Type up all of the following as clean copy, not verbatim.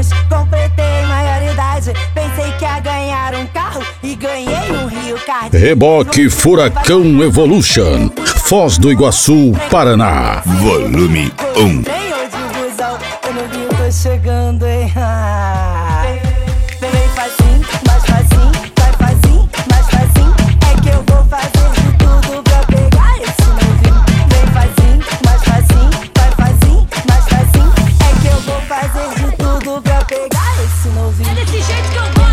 anos, completei maioridade. Pensei que ia ganhar um carro e ganhei um Rio Card. Reboque Furacão Evolution, Foz do Iguaçu, Paraná. Volume 1. Trem ou de busão, eu não vi, eu tô chegando, hein? Vem facinho, mais facinho, vai facinho, mais facinho. É que eu vou fazer de tudo pra pegar esse novinho. Vem facinho, mais facinho, vai facinho, mais facinho. É que eu vou fazer de tudo pra pegar esse novinho. É desse jeito que eu gosto.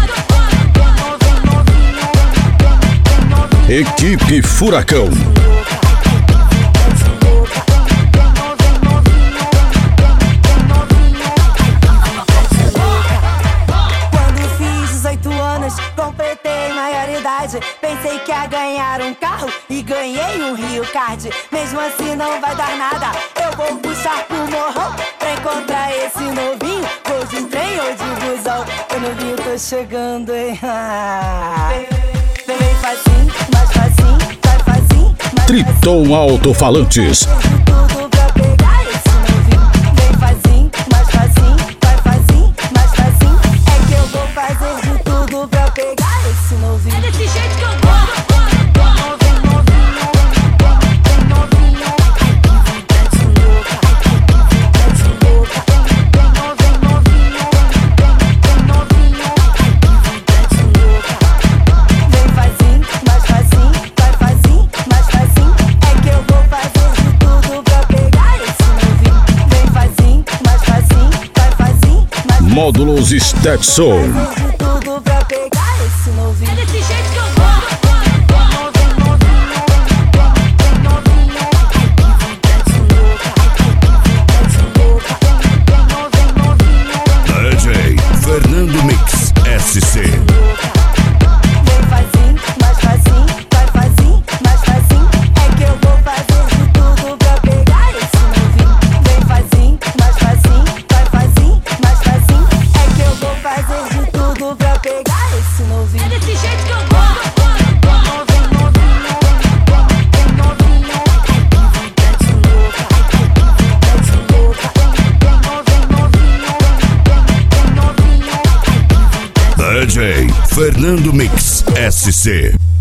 Equipe Furacão. Quando fiz 18 anos, completei maioridade. Pensei que ia ganhar um carro e ganhei um Rio Card. Mesmo assim não vai dar nada, eu vou puxar pro morrão pra encontrar esse novinho. Vou de trem ou de busão, eu não vi, eu tô chegando, hein? Vem facinho, mais facinho, vai facinho, mais Triton Alto-Falantes. tudo pra pegar esse novinho. Vem facinho, mais facinho, vai facinho, mais facinho. É que eu vou fazer de tudo pra pegar esse novinho. É desse jeito que eu gosto. Vem facinho, mais facinho, vai facinho, mais facinho. É que eu vou fazer de tudo pra pegar esse novinho. Vem facinho, mais facinho, vai facinho, mais facinho. Módulos Stetson. Fazer de tudo pra pegar esse novinho. É desse jeito que eu gosto. DJ Fernando Mix SC. Vem facinho, mais facinho, vai facinho, mais facinho. É que eu vou fazer de tudo pra pegar esse novinho. Vem facinho, mais facinho, vai facinho, mais facinho. É que eu vou fazer de tudo pra pegar esse novinho. É desse jeito que eu gosto. DJ Fernando Mix SC.